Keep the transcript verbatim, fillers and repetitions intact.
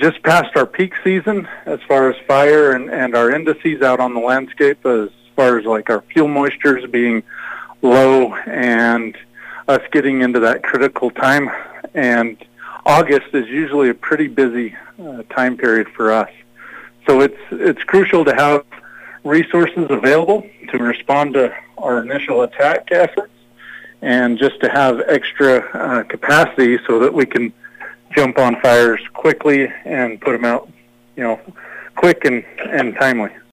just past our peak season as far as fire and, and our indices out on the landscape, as far as like our fuel moistures being low and us getting into that critical time. And August is usually a pretty busy uh, time period for us. So it's it's crucial to have resources available to respond to our initial attack efforts, and just to have extra uh, capacity so that we can jump on fires quickly and put them out, you know, quick and, and timely.